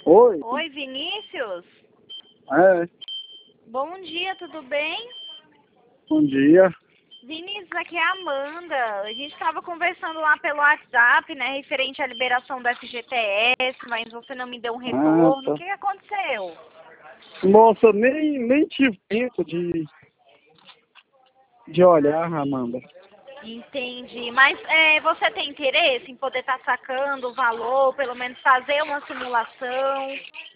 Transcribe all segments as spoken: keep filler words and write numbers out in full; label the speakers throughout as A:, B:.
A: Oi?
B: Oi, Vinícius.
A: É,
B: Bom dia, tudo bem?
A: bom dia.
B: Vinícius, aqui é a Amanda. A gente estava conversando lá pelo WhatsApp, né, referente à liberação do F G T S, mas você não me deu um
A: Ah,
B: retorno. O
A: tá.
B: que que aconteceu?
A: Nossa, nem, nem tive tempo de, de olhar, Amanda.
B: Entendi. Mas é, você tem interesse em poder estar sacando o valor, pelo menos fazer uma simulação?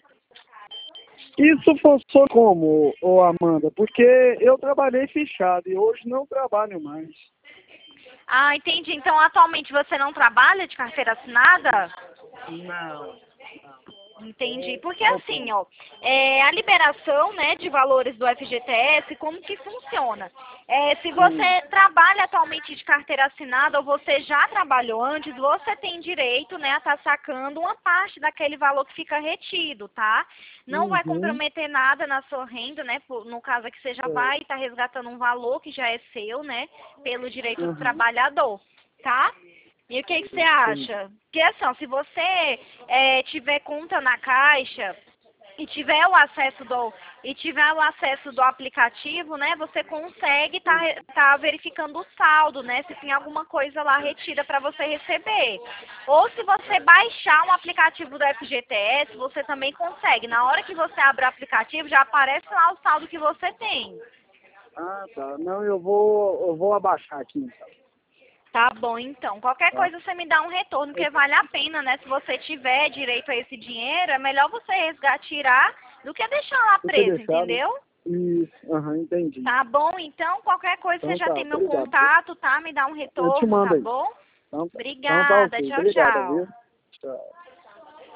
A: Isso funciona como, ô Amanda? Porque eu trabalhei fechado e hoje não trabalho mais.
B: Ah, entendi. Então, atualmente você não trabalha de carteira assinada?
A: Não.
B: Entendi. Porque assim, ó, é, a liberação, né, de valores do F G T S, como que funciona? É, se
A: Hum,
B: você trabalha atualmente de carteira assinada ou você já trabalhou antes, você tem direito, né, a estar sacando uma parte daquele valor que fica retido, tá? Não vai
A: uhum,
B: comprometer nada na sua renda, né? por- No caso aqui você já
A: é,
B: vai estar resgatando um valor que já é seu, né, pelo direito do
A: uhum,
B: trabalhador, tá? E o que, que você
A: entendi.
B: acha? Porque assim, ó, se você é, tiver conta na Caixa e tiver o acesso do e tiver o acesso do aplicativo, né, você consegue estar tá, tá verificando o saldo, né, se tem alguma coisa lá retida para você receber. Ou se você baixar um aplicativo do F G T S, você também consegue. Na hora que você abre o aplicativo, já aparece lá o saldo que você tem.
A: Ah, tá. Não, eu vou, eu vou abaixar aqui, então.
B: Tá bom, então. Qualquer
A: Tá?
B: coisa você me dá um retorno, porque vale a pena, né? Se você tiver direito a esse dinheiro, é melhor você resgatar tirar do que deixar lá
A: Do que
B: preso,
A: deixar, né?
B: entendeu?
A: Isso, aham, entendi.
B: Tá bom, então. Qualquer coisa você
A: Então
B: já
A: tá,
B: tem meu
A: obrigado, viu?
B: contato, tá? Me dá um
A: Eu te
B: retorno,
A: mando
B: tá
A: aí.
B: bom?
A: Então tá, então tá
B: Obrigada.
A: ok.
B: Tchau,
A: Obrigado,
B: tchau.
A: viu? Tchau.